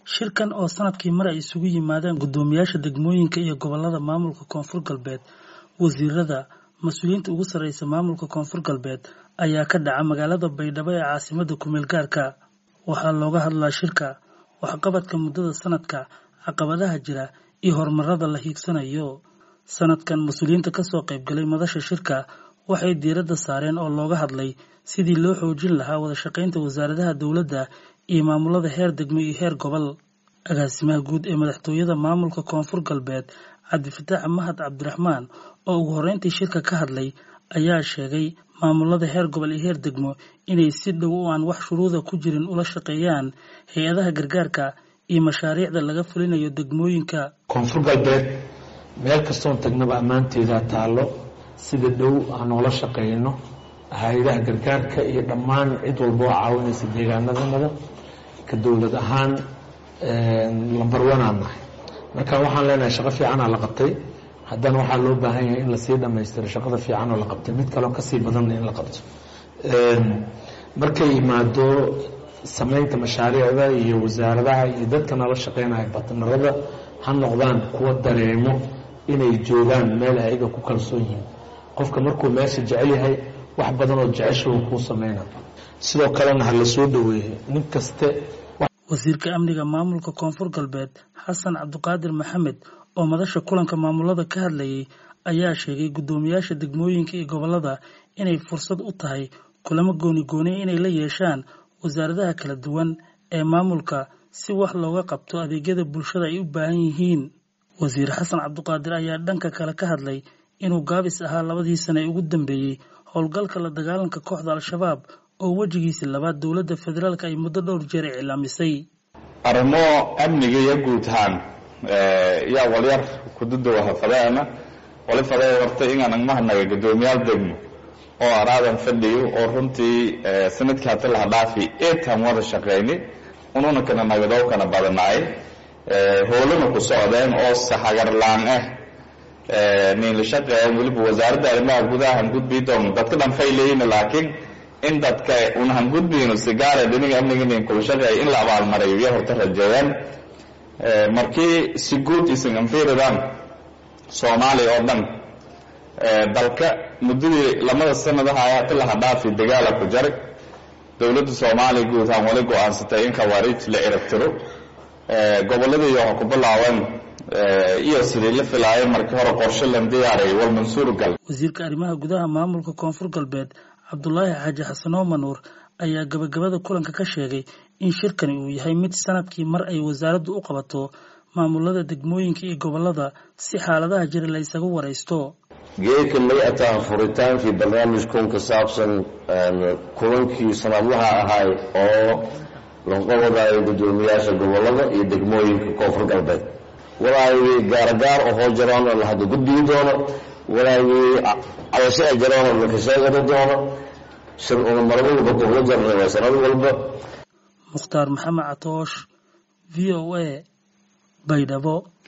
shirkan oo sanadkii mar ay isugu yimaadeen gudoomiyaasha degmooyinka iyo gobolada maamulka Koonfur Galbeed wasiirada mas'uuliyiinta ugu sareysa maamulka Koonfur Galbeed ayaa ka dhacay magaalada Baydhabo ee caasimadda ku-meel gaarka waxaa looga hadlaa shirka waxqabadka muddada sanadka caqabadaha jira iyo horumarada la hiigsanayo sanadkan mas'uuliyiinta ka soo qayb galay madasha shirka waxay diiradda saareen oo looga hadlay sidii loo xoojin lahaa wada shaqaynta wasaaradaha dawladda iyo maamulada heer degmo iyo heer gobol agaasimaha guud ee madaxtooyada maamulka Koonfur Galbeed Cabdifataax Mahad Cabdiraxmaan oo ugu horeyntii shirka ka hadlay ayaa sheegay maamulada heer gobol iyo heer degmo inay si dhow oo aan wax shuruudo ku jirin ula shaqeeyaan hay'adaha gargaarka iyo mashaariicda laga fulinayo degmooyinka Koonfur Galbeed meel kastoo tagnaba amaanteeda taalo sida dhow aan ula shaqeeyno hay'adaha gargaarka iyo dhammaan cid walba oo caawinaysa deegaanadooda ka dawlad ahaan lambar 1 aan nahay marka waxaan leenahay shaqo fiican la qabtay haddana waxaa loo baahan yahay in la sii dhameystiro shaqada fiican oo la qabtay mid kale oo ka sii badan in la qabto markay imaado sameynta mashaariicda iyo wasaaradaha iyo dadka nala shaqeynaya batnarada ha noqdaan kuwa dareemo inay joogaan meel ayaga ku kalsoon yihiin qofka markuu meesha jecel yahay wax badan oo jecesho ku sameeyna sidoo kalena ha la soo dhaweeyo nin kaste wasiirka amniga maamulka Koonfur Galbeed Xasan Cabdiqaadir Maxamed oo madasha kulanka maamulada ka hadlayay ayaa sheegay gudoomiyaasha degmooyinka iyo gobolada inay fursad u tahay kulamo gooni inay la yeeshaan wasaaradaha kala duwan ee maamulka si wax looga qabto adeegyada bulshada ay u baahan yihiin wasiir Xasan Cabdiqaadir ayaa dhanka kale ka hadlay inuu gaabis ahaa 2 sano ugu dambeeyay howlgalka la dagaalanka kooxda Al-Shabaab oo wajigiisa labaad dawladda federaalka ay muddo dhowr jeer ilaamisay arrimo amniga iyo guud ahaan yaa walyar ku dudooha fadaana wali fadaa warta inaan mahnaga gudoomiyaal degmo oo araadan fadhiyo oo runtii sanadkii hadda la dhaafi tan wada shaqeynay ununa kana nagado kana badanaay howlana ku socdeen oo saxagar laan nin la shaqeeyo waliba wasaaradda arrimaha gudaha gudbi doon dadka dhan fayleeyeen laakiin in dadka unahan gudbiyeen sigaar dhinaca amniga kula shaqeeyo in la abaal marayo iyo horta rajeeyaan markii si guud isan anfiiradaan Soomaaliya oo dhan dalka muddadii 2 sanadaha ayaa la dhaafi dagaal ku jiray dawladda Soomaaliya guud ahaan wali go'aansatay in khawaarij la ciribtiro gobolada iyo ku bilaaween iyo sidii la filaayay markii hore qorshe la diyaaray wal mansuur gal wasiirka arrimaha gudaha maamulka Koonfur Galbeed Abdullaahi Xaaji Xasan Manuur ayaa gabagabada kulanka ka sheegay in shirkani uu yahay mid sanadkii mar ay wasaaraddu u qabato maamulada degmooyinka iyo gobolada si xaaladaha jira la isaga wareysto geedka may ataan furitaankii barnaamijkan ka saabsan kulankii sanadlaha ahay oo loo gudoomiyaasha gobolada iyo degmooyinka Koonfur Galbeed walaayay gaar oo jiraan la hada gudbiyo doono walaayay ayasha jiraan la ka sheegay doono shir oo marwada ku jirnaa sanad walba Mukhtaar Maxamed Atoosh VOA Baydhabo